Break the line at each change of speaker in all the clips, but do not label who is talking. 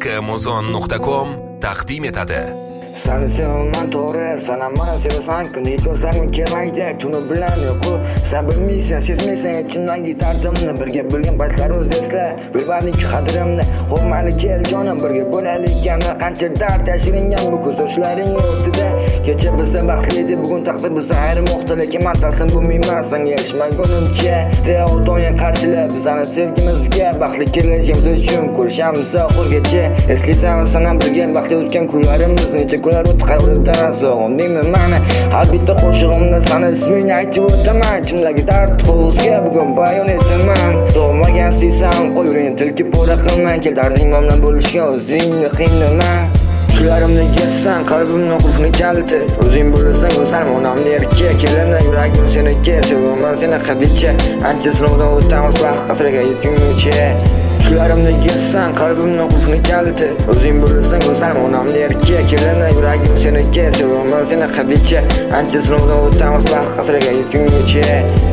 muzon.com taqdim etadi.
Seni sevaman to'g'ri, sana mana sevasan kuni ko'zlarim kelmaydi, tuni bilan uyqu. Sen bilmaysan, sezmaysan ichimdagi dardimni, birga bilgan paytlar o'zingizlar, bilmading qadrimni. Xo'p mayli kel jonim, birga bo'laylik yana qancha dard yashiringan bu ko'z yoshlaring o'tida. Kecha bizda baxtli edi, bugun taqdir bizni ayirmoqda, lekin men taslim bo'lmayman senga erishmagunimcha. Deodoya qarshilab bizani sevgimizga, baxtli kelajagimiz uchun kurashamiz oxirgacha. Eslaysan sana birga baxtli o'tgan kunlarimizni, kunlar o'tqar o'rtadan sog'indingmi mani? Har bitta qo'shig'imda sana ismingni aytib o'taman, ichimdagi dard qo'zga bugun bayon etaman. Tug'magan istaysan qo'yuring, tilki po'ra qilmang, kel darding bilan bo'lishga o'zingni qiynaman. Shuklarimni yessan, qalbimni qulfini kaliti, o'zing bo'lasan go'zal onamni erkak, kelini yuragim seniki, sevaman seni hadicha, ancha sinovdan o'tamiz baxt qasriga yetguncha. Shuklarimni yessan, qalbimni qulfini kaliti, o'zing bo'lasan go'zal onamni erkak, kelini yuragim seniki, sevaman seni hadicha, ancha sinovdan o'tamiz baxt qasriga yetguncha.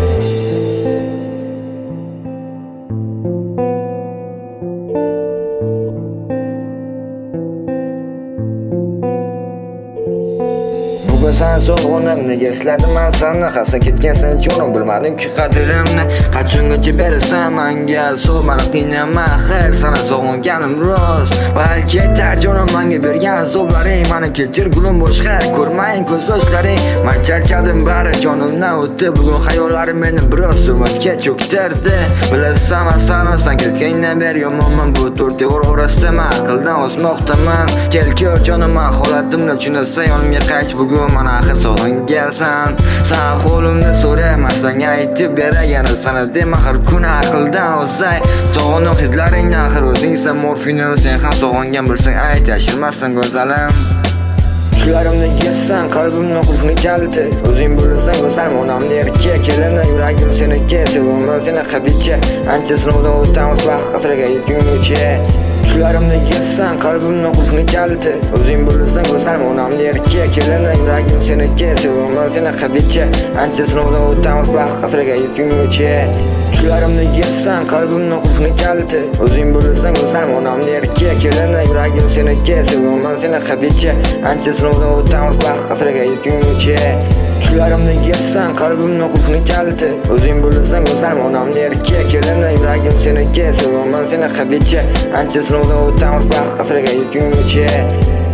Sen so'g'inib nega esladim men seni, xasta ketgansan jonim, bilmadimki qadrimni. Qachongacha berasan menga so'z, meni qiynama axir, sana sog'inganim rost. Balki aytar jonim menga bergan azoblaring, meni kechir gulim boshqa ko'rmang ko'z yoshlaring. Men charchadim bari jonimdan o'tdi, bugun xayollarim meni biroz zulmatga cho'ktirdi. Bilasan men sen ketgandan beri yomonman, bu to'rt devor orasida men aqldan o'smoqdaman. Kel ko'r jonim men holatimni tushunasan, yonimga qayt bugun axir sog'ingansan. Sen qo'limni so'rayman, senga aytib beragan sana dema har kun aqldan o'zay. Sog'inib hidlaringdan axir o'zingsan morfinim, sen ham sog'ingan bilsang ayt, yashirmassan go'zalim. Shuklarimni yessan, qalbimni qulfini kaliti, o'zing bo'lasan go'zal onamni erkak, kelini yuragim seniki, sevaman seni hadicha, ancha sinovdan o'tamiz baxt qasriga yetguncha. Shuklarimni yessan, qalbimni qulfini kaliti, o'zing bo'lasan go'zal onamni erkak, kelini yuragim seniki, sevaman seni hadicha, ancha sinovdan o'tamiz baxt qasriga yetguncha. Shuklarimni yessan, qalbimni qulfini kaliti, o'zing bo'lasan go'zal onamni erkak, kelini yuragim seniki, sevaman seni hadicha, ancha sinovdan o'tamiz baxt qasriga yetguncha. Shuklarimni yessan, qalbimni qulfini kaliti, o'zing bo'lasan go'zal onamni erkak, kelini yuragim seniki, sevaman seni hadicha, ancha sinovdan o'tamiz baxt qasriga yetguncha.